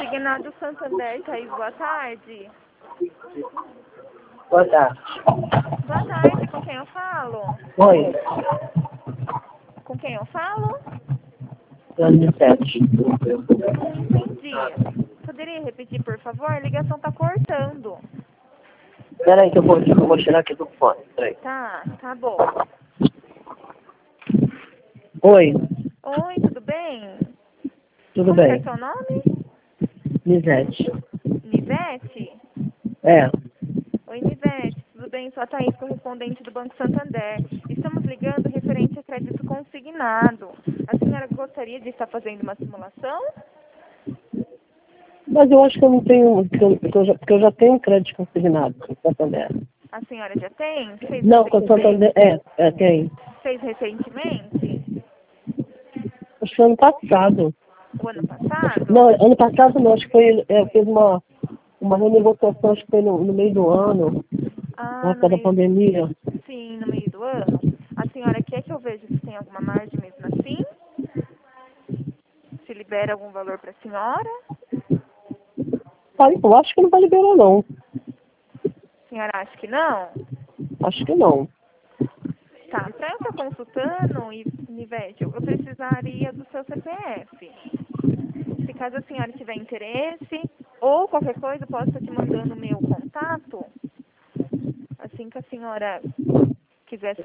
Ignado Santander, Thaís, boa tarde. Boa tarde. Boa tarde, com quem eu falo? Oi. Com quem eu falo? Ano 7. Não entendi. Poderia repetir, por favor? A ligação tá cortando. Peraí que eu vou tirar aqui do fone. Peraí. Tá bom. Oi. Oi, tudo bem? Tudo Como que é bem? seu nome? Lisete. Nivete? É. Oi, Nivete, tudo bem? Sou a Thaís, correspondente do Banco Santander. Estamos ligando referente a crédito consignado. A senhora gostaria de estar fazendo uma simulação? Mas eu acho que eu não tenho, porque eu já tenho crédito consignado com o Santander. A senhora já tem? Não, com o Santander, tem. Fez recentemente? Acho que ano passado. O ano passado? Não, ano passado não, acho que foi, eu fiz uma renegociação, acho que foi no meio do ano, na Ah, no época da meio... pandemia. Sim, no meio do ano. A senhora quer que eu veja se tem alguma margem mesmo assim? Se libera algum valor para a senhora? Eu acho que não vai liberar não. A senhora acha que não? Acho que não. Tá, para eu estar consultando, Nivete, eu precisaria do seu CPF. Se caso a senhora tiver interesse, ou qualquer coisa, eu posso estar te mandando o meu contato. Assim que a senhora quiser